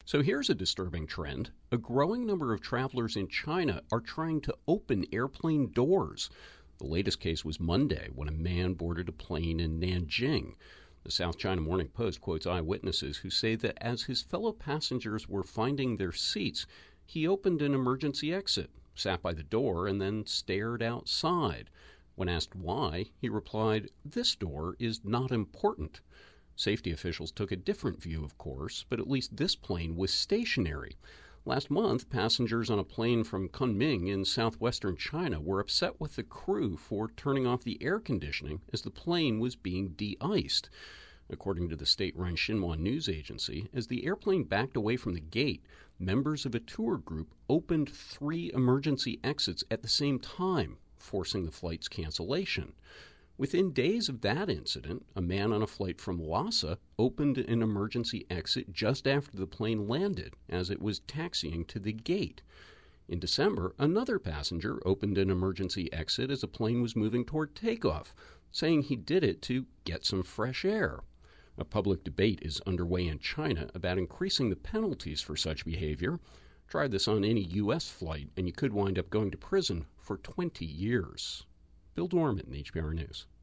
So here's a disturbing trend. A growing number of travelers in China are trying to open airplane doors. The latest case was Monday when a man boarded a plane in Nanjing. The South China Morning Post quotes eyewitnesses who say that as his fellow passengers were finding their seats, he opened an emergency exit, sat by the door, and then stared outside. When asked why, he replied, "This door is not important." Safety officials took a different view, of course, but at least this plane was stationary. Last month, passengers on a plane from Kunming in southwestern China were upset with the crew for turning off the air conditioning as the plane was being de-iced. According to the state-run Xinhua news agency, as the airplane backed away from the gate, members of a tour group opened 3 emergency exits at the same time, forcing the flight's cancellation. Within days of that incident, a man on a flight from Lhasa opened an emergency exit just after the plane landed as it was taxiing to the gate. In December, another passenger opened an emergency exit as a plane was moving toward takeoff, saying he did it to get some fresh air. A public debate is underway in China about increasing the penalties for such behavior. Try this on any U.S. flight, and you could wind up going to prison for 20 years. Bill Dorman, HPR News.